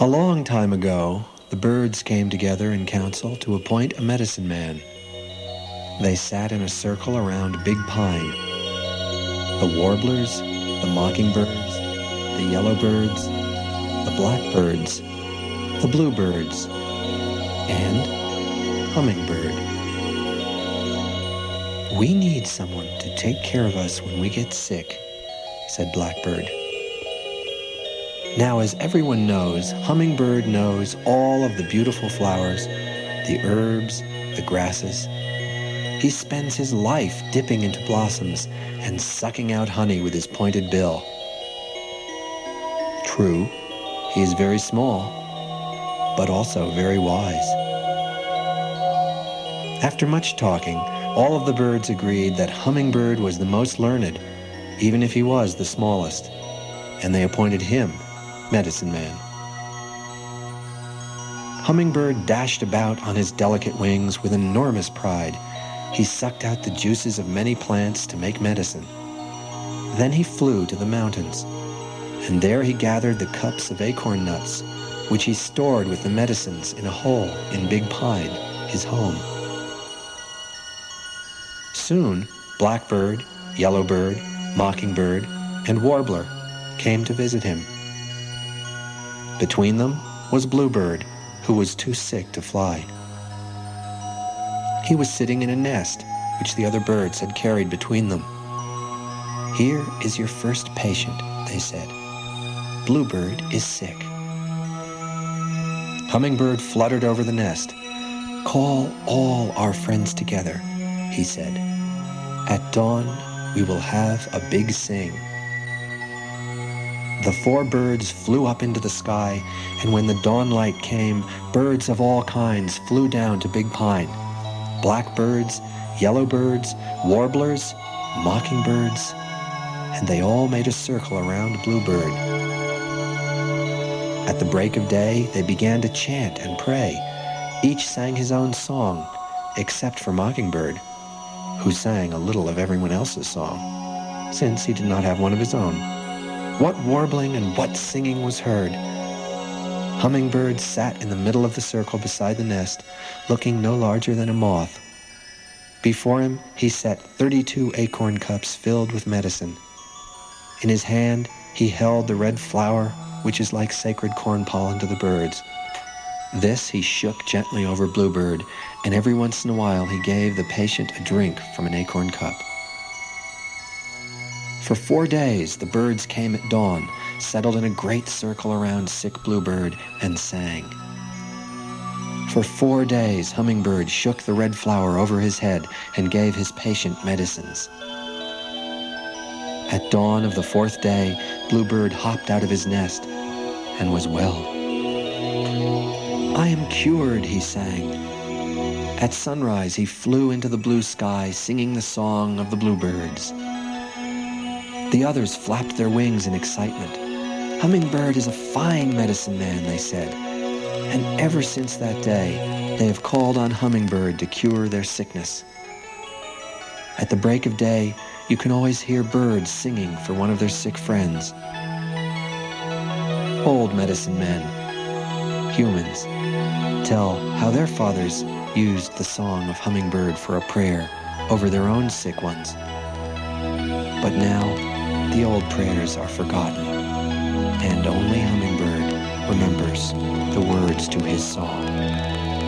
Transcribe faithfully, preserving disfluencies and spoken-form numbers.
A long time ago, the birds came together in council to appoint a medicine man. They sat in a circle around a big pine. The warblers, the mockingbirds, the yellowbirds, the blackbirds, the bluebirds, and hummingbird. "We need someone to take care of us when we get sick," said Blackbird. Now, as everyone knows, Hummingbird knows all of the beautiful flowers, the herbs, the grasses. He spends his life dipping into blossoms and sucking out honey with his pointed bill. True, he is very small, but also very wise. After much talking, all of the birds agreed that Hummingbird was the most learned, even if he was the smallest, and they appointed him medicine man. Hummingbird dashed about on his delicate wings with enormous pride. He sucked out the juices of many plants to make medicine. Then he flew to the mountains, and there he gathered the cups of acorn nuts, which he stored with the medicines in a hole in Big Pine, his home. Soon, Blackbird, Yellowbird, Mockingbird, and Warbler came to visit him. Between them was Bluebird, who was too sick to fly. He was sitting in a nest, which the other birds had carried between them. "Here is your first patient," they said. "Bluebird is sick." Hummingbird fluttered over the nest. "Call all our friends together," he said. "At dawn, we will have a big sing." The four birds flew up into the sky, and when the dawnlight came, birds of all kinds flew down to Big Pine. Blackbirds, yellowbirds, warblers, mockingbirds, and they all made a circle around Bluebird. At the break of day, they began to chant and pray. Each sang his own song, except for Mockingbird, who sang a little of everyone else's song, since he did not have one of his own. What warbling and what singing was heard! Hummingbird sat in the middle of the circle beside the nest, looking no larger than a moth. Before him, he set thirty-two acorn cups filled with medicine. In his hand, he held the red flower, which is like sacred corn pollen to the birds. This he shook gently over Bluebird, and every once in a while he gave the patient a drink from an acorn cup. For four days, the birds came at dawn, settled in a great circle around sick Bluebird, and sang. For four days, Hummingbird shook the red flower over his head and gave his patient medicines. At dawn of the fourth day, Bluebird hopped out of his nest and was well. "I am cured," he sang. At sunrise, he flew into the blue sky, singing the song of the bluebirds. The others flapped their wings in excitement. "Hummingbird is a fine medicine man," they said. And ever since that day, they have called on Hummingbird to cure their sickness. At the break of day, you can always hear birds singing for one of their sick friends. Old medicine men, humans, tell how their fathers used the song of Hummingbird for a prayer over their own sick ones. But now, the old prayers are forgotten, and only Hummingbird remembers the words to his song.